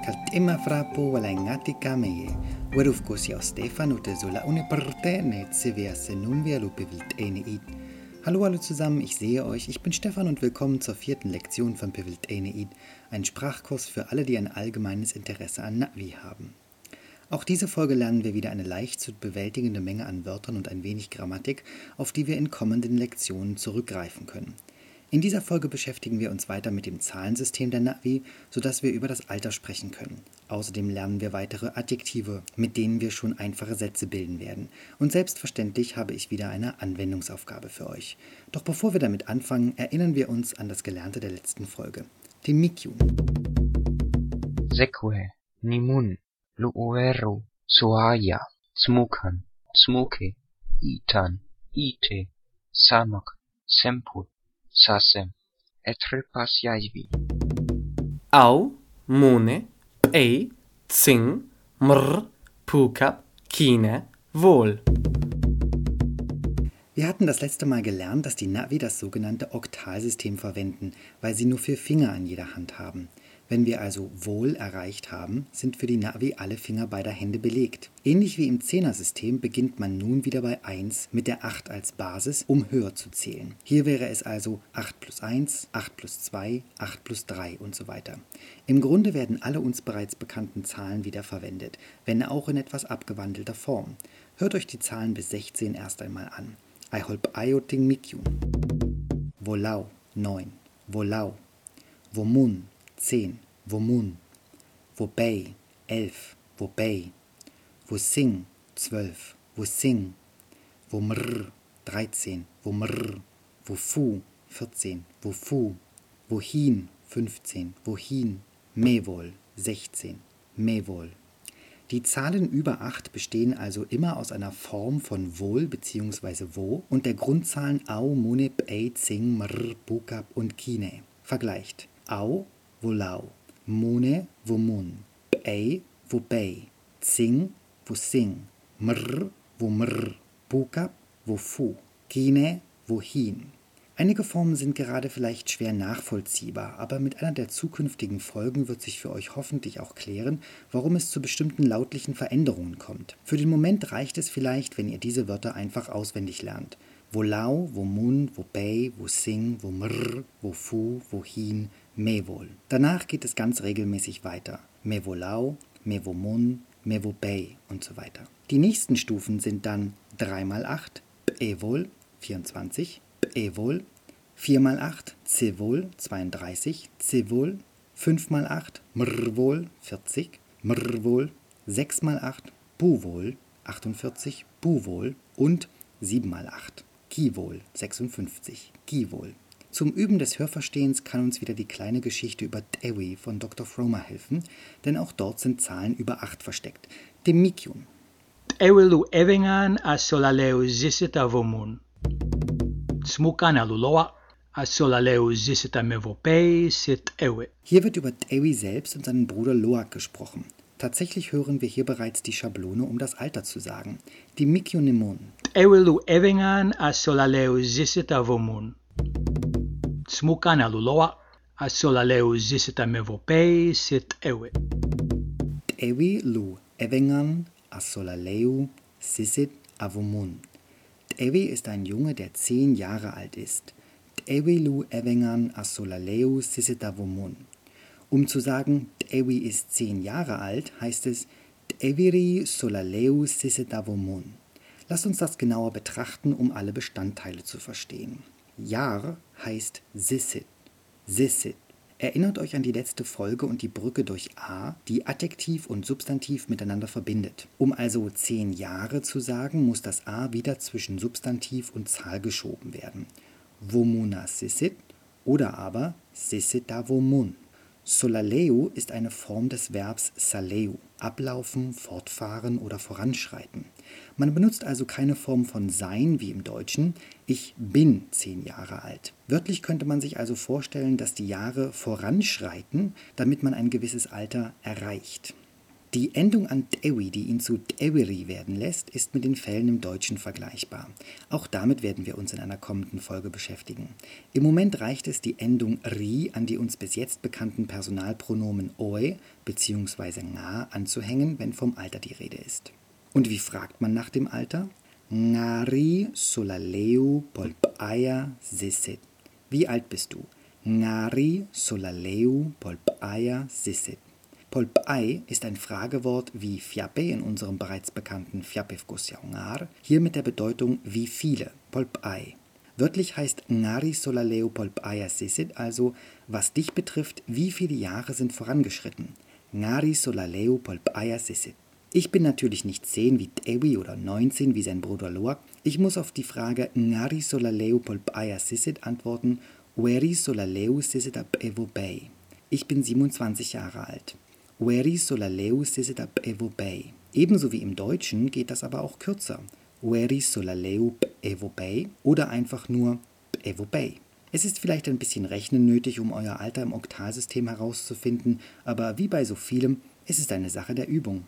Kaltima frapo walangati kameye. Werufko si Stefan ute sola une partene se nunvia lupevilt ene id. Hallo zusammen, ich sehe euch. Ich bin Stefan und willkommen zur 4. Lektion von Pevilt ene id, ein Sprachkurs für alle, die ein allgemeines Interesse an Navi haben. Auch diese Folge lernen wir wieder eine leicht zu bewältigende Menge an Wörtern und ein wenig Grammatik, auf die wir in kommenden Lektionen zurückgreifen können. In dieser Folge beschäftigen wir uns weiter mit dem Zahlensystem der Navi, sodass wir über das Alter sprechen können. Außerdem lernen wir weitere Adjektive, mit denen wir schon einfache Sätze bilden werden. Und selbstverständlich habe ich wieder eine Anwendungsaufgabe für euch. Doch bevor wir damit anfangen, erinnern wir uns an das Gelernte der letzten Folge. Dem Mikyun. Sekue, Nimun, Luueru, Suaya, Smukan, Smuke, Itan, Ite, Sanok, Semput, Sasem, Etrepas Yaivi. Au, Mune, Ei, Tsing, Mr, Pukap, Kine, Wohl. Wir hatten das letzte Mal gelernt, dass die Navi das sogenannte Oktalsystem verwenden, weil sie nur 4 Finger an jeder Hand haben. Wenn wir also Wohl erreicht haben, sind für die Navi alle Finger beider Hände belegt. Ähnlich wie im Zehnersystem beginnt man nun wieder bei 1 mit der 8 als Basis, um höher zu zählen. Hier wäre es also 8 plus 1, 8 plus 2, 8 plus 3 und so weiter. Im Grunde werden alle uns bereits bekannten Zahlen wieder verwendet, wenn auch in etwas abgewandelter Form. Hört euch die Zahlen bis 16 erst einmal an. Aiholp ayoting mikyun. Wolau 9, Wolau. Womun 10, Womun. Wobei 11, Wobei. Wosing 12, Wosing. Womr 13, Womr. Wofu 14, Wofu. Wohin 15, Wohin. Mewol 16, Mewol. Die Zahlen über 8 bestehen also immer aus einer Form von Wohl bzw. Wo und der Grundzahlen Au, Mune, Ei, Zing, Mr, Bukap und Kine. Vergleicht. Au, Wolau. Mune, Womun. Ei, Wobei. Zing, Wosing. Mr, Womr. Bukap, Wofu. Kine, Wohin. Einige Formen sind gerade vielleicht schwer nachvollziehbar, aber mit einer der zukünftigen Folgen wird sich für euch hoffentlich auch klären, warum es zu bestimmten lautlichen Veränderungen kommt. Für den Moment reicht es vielleicht, wenn ihr diese Wörter einfach auswendig lernt. Wolau, Womun, Wobei, Wosing, Womr, Wofu, Wohin, Mewol. Danach geht es ganz regelmäßig weiter. Mewolau, Mewomun, Mewobei und so weiter. Die nächsten Stufen sind dann 3 mal 8, P'ewol, 24, P'ewol, 4 mal 8, Cewol, 32, Cewol, 5 mal 8, Mrwol, 40, Mrwol, 6 mal 8, Buwol, 48, Buwol und 7 mal 8, Kiwol, 56, Kiwol. Zum Üben des Hörverstehens kann uns wieder die kleine Geschichte über Dewi von Dr. Fromer helfen, denn auch dort sind Zahlen über 8 versteckt. Dem Mikyun. Ewelu evengan asolaleu zisita vomun. Smukan aluloa asolaleu zisita mevopei sit ewe. Hier wird über Dewi selbst und seinen Bruder Loak gesprochen. Tatsächlich hören wir hier bereits die Schablone, um das Alter zu sagen. Die Mikyunemon. Ewelu evengan asolaleu zisita vomun. Smukan aluloa asolaleu zisita mevopei sit ewe. Dewi lu evengan asolaleu sisit avomun. Dewi ist ein Junge, der 10 Jahre alt ist. Dewi lu evengan asolaleu sisit avomun. Um zu sagen, Dewi ist 10 Jahre alt, heißt es Dewiri solaleu sisit avomun. Lasst uns das genauer betrachten, um alle Bestandteile zu verstehen. Jahr heißt sisit, sisit. Erinnert euch an die letzte Folge und die Brücke durch A, die Adjektiv und Substantiv miteinander verbindet. Um also 10 Jahre zu sagen, muss das A wieder zwischen Substantiv und Zahl geschoben werden. Womuna sisit oder aber sisita womun. Solaleu ist eine Form des Verbs saleu, ablaufen, fortfahren oder voranschreiten. Man benutzt also keine Form von sein wie im Deutschen, ich bin 10 Jahre alt. Wörtlich könnte man sich also vorstellen, dass die Jahre voranschreiten, damit man ein gewisses Alter erreicht. Die Endung an Dewi, die ihn zu Dewiri werden lässt, ist mit den Fällen im Deutschen vergleichbar. Auch damit werden wir uns in einer kommenden Folge beschäftigen. Im Moment reicht es, die Endung ri an die uns bis jetzt bekannten Personalpronomen oi bzw. nga anzuhängen, wenn vom Alter die Rede ist. Und wie fragt man nach dem Alter? Ngari solaleu polpaya sisit. Wie alt bist du? Ngari solaleu polpaya sisit. Polpay ist ein Fragewort wie Fyape in unserem bereits bekannten Fyapevkosyaungar, hier mit der Bedeutung wie viele, Polpay. Wörtlich heißt Ngari solaleu polpaya sisit also, was dich betrifft, wie viele Jahre sind vorangeschritten. Ngari solaleu polpaya sisit. Ich bin natürlich nicht 10 wie Dewi oder 19 wie sein Bruder Loak. Ich muss auf die Frage Ngari solaleu polpaya sisit antworten, Weri solaleu sisit ab evobei. Ich bin 27 Jahre alt. Weri solaleu sisit ab evobei. Ebenso wie im Deutschen geht das aber auch kürzer. Weri solaleu evobei oder einfach nur evobei. Es ist vielleicht ein bisschen Rechnen nötig, um euer Alter im Oktalsystem herauszufinden, aber wie bei so vielem, es ist eine Sache der Übung.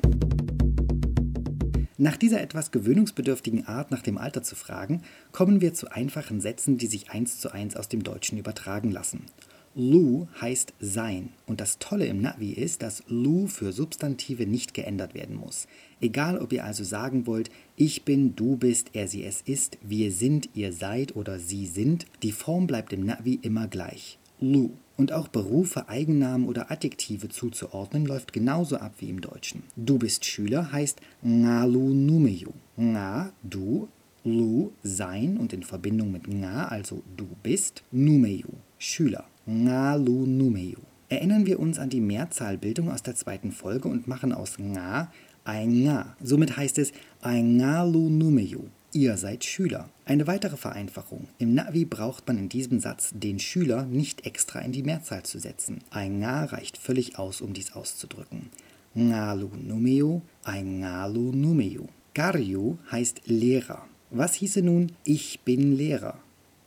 Nach dieser etwas gewöhnungsbedürftigen Art, nach dem Alter zu fragen, kommen wir zu einfachen Sätzen, die sich 1:1 aus dem Deutschen übertragen lassen. Lu heißt sein und das Tolle im Navi ist, dass Lu für Substantive nicht geändert werden muss. Egal, ob ihr also sagen wollt, ich bin, du bist, er, sie, es ist, wir sind, ihr seid oder sie sind, die Form bleibt im Navi immer gleich. Lu. Und auch Berufe, Eigennamen oder Adjektive zuzuordnen, läuft genauso ab wie im Deutschen. Du bist Schüler heißt nga lu numeyu. Nga, du, lu, sein und in Verbindung mit nga, also du bist, numeyu, Schüler. Nga lu numeyu. Erinnern wir uns an die Mehrzahlbildung aus der 2. Folge und machen aus nga ein nga. Somit heißt es ein nga lu numeyu. Ihr seid Schüler. Eine weitere Vereinfachung. Im Navi braucht man in diesem Satz den Schüler nicht extra in die Mehrzahl zu setzen. Ein nga reicht völlig aus, um dies auszudrücken. Nga lu numeyu, ein nga lu numeyu. Garyu heißt Lehrer. Was hieße nun ich bin Lehrer?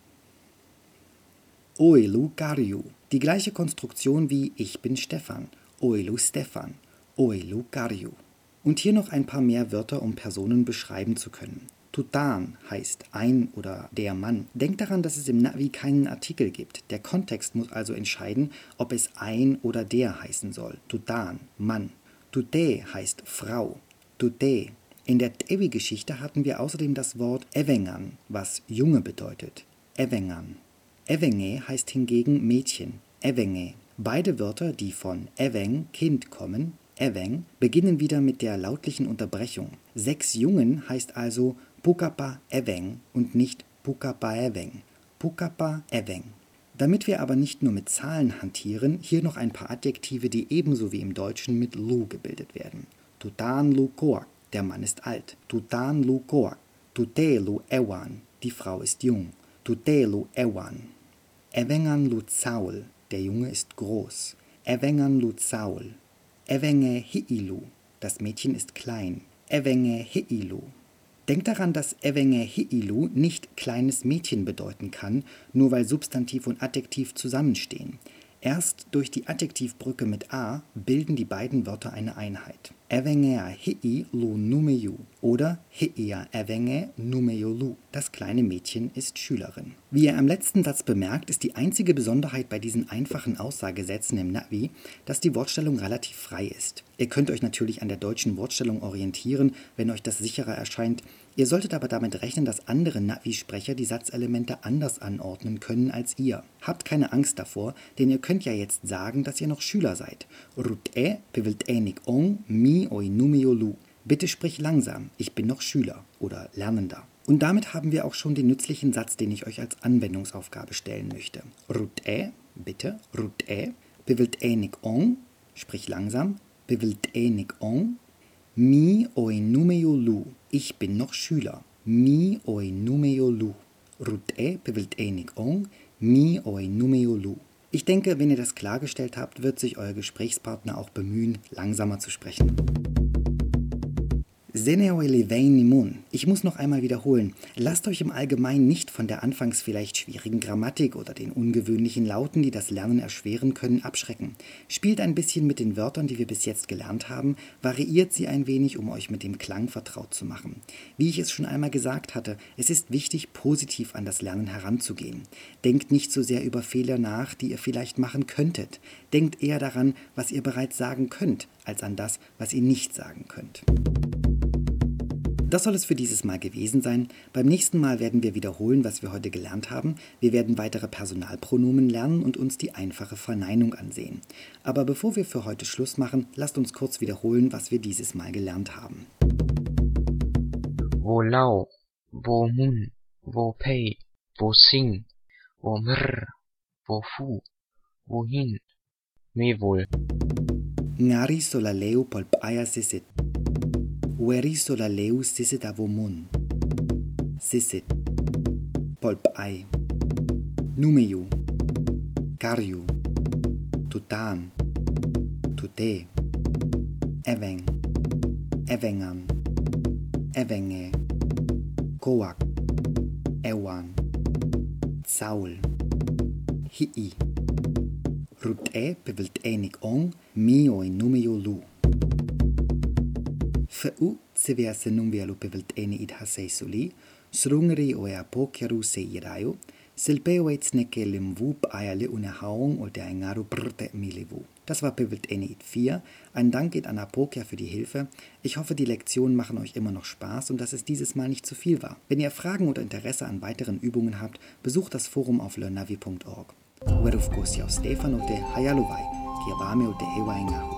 Oilu Garyu. Die gleiche Konstruktion wie ich bin Stefan. Oilu Stefan. Oilu Garyu. Und hier noch ein paar mehr Wörter, um Personen beschreiben zu können. Tutan heißt ein oder der Mann. Denkt daran, dass es im Navi keinen Artikel gibt. Der Kontext muss also entscheiden, ob es ein oder der heißen soll. Tutan, Mann. Tute heißt Frau. Tute. In der Dewi-Geschichte hatten wir außerdem das Wort Evengan, was Junge bedeutet. Evengan. Evenge heißt hingegen Mädchen. Evenge. Beide Wörter, die von Eveng, Kind, kommen, Eveng, beginnen wieder mit der lautlichen Unterbrechung. 6 Jungen heißt also Pukapa Eveng und nicht Pukapa Eveng. Pukapa Eveng. Damit wir aber nicht nur mit Zahlen hantieren, hier noch ein paar Adjektive, die ebenso wie im Deutschen mit Lu gebildet werden. Tutan Lu Koak, der Mann ist alt. Tutan Lu Koak. Tute Lu Ewan, die Frau ist jung. Tute Lu Ewan. Evengan Lu Zaul, der Junge ist groß. Evengan Lu Zaul. Evenge Hiilu, das Mädchen ist klein. Evenge Hiilu. Denkt daran, dass Evenge Hiilu nicht kleines Mädchen bedeuten kann, nur weil Substantiv und Adjektiv zusammenstehen. Erst durch die Adjektivbrücke mit a bilden die beiden Wörter eine Einheit. Evengea hii lu numeyu oder hiia evenge numeyu lu. Das kleine Mädchen ist Schülerin. Wie ihr am letzten Satz bemerkt, ist die einzige Besonderheit bei diesen einfachen Aussagesätzen im Navi, dass die Wortstellung relativ frei ist. Ihr könnt euch natürlich an der deutschen Wortstellung orientieren, wenn euch das sicherer erscheint. Ihr solltet aber damit rechnen, dass andere Navi-Sprecher die Satzelemente anders anordnen können als ihr. Habt keine Angst davor, denn ihr könnt ja jetzt sagen, dass ihr noch Schüler seid. Rut'e pevilt'enik ong mi oi numeo lu. Bitte sprich langsam, ich bin noch Schüler oder Lernender. Und damit haben wir auch schon den nützlichen Satz, den ich euch als Anwendungsaufgabe stellen möchte. Rut'e, bitte, Rut'e pevilt'enik ong, sprich langsam, pevilt'enik ong, mi oi numeo lu. Ich bin noch Schüler. Mi oi numeo lu. Rut'e pevilt'enik ong, mi oi numeo lu. Ich denke, wenn ihr das klargestellt habt, wird sich euer Gesprächspartner auch bemühen, langsamer zu sprechen. Seneoelevein. Ich muss noch einmal wiederholen. Lasst euch im Allgemeinen nicht von der anfangs vielleicht schwierigen Grammatik oder den ungewöhnlichen Lauten, die das Lernen erschweren können, abschrecken. Spielt ein bisschen mit den Wörtern, die wir bis jetzt gelernt haben, variiert sie ein wenig, um euch mit dem Klang vertraut zu machen. Wie ich es schon einmal gesagt hatte, es ist wichtig, positiv an das Lernen heranzugehen. Denkt nicht so sehr über Fehler nach, die ihr vielleicht machen könntet. Denkt eher daran, was ihr bereits sagen könnt, als an das, was ihr nicht sagen könnt. Das soll es für dieses Mal gewesen sein. Beim nächsten Mal werden wir wiederholen, was wir heute gelernt haben. Wir werden weitere Personalpronomen lernen und uns die einfache Verneinung ansehen. Aber bevor wir für heute Schluss machen, lasst uns kurz wiederholen, was wir dieses Mal gelernt haben. Wo lau, wo mun, wo pei, wo sing, wo mr, wo fu, wohin, me wohl. Ngari solaleu polpaya sisit. Weri solaleu sisit avomun. Sisit. Polpai. Numeyu. Karyu. Tutan. Tute. Eveng. Evengan. Evenge. Koak. Ewan. Saul. Hi'i. Rut'e bevilt'enik ong mio in numeo lu. Fa'u sevea se numvia lu bevilt'ene id hasei soli, srungri o ea pokjaru se irayo, silpeo et sneke limvu b'ayale une haung o der engaru brte milivu. Das war bevilt'ene id 4. Ein Dank geht an Apokia für die Hilfe. Ich hoffe, die Lektionen machen euch immer noch Spaß und dass es dieses Mal nicht zu viel war. Wenn ihr Fragen oder Interesse an weiteren Übungen habt, besucht das Forum auf learnavi.org. Werufkosia Stefano te Hayaluwai, Kiawame o te Ewa Engahu.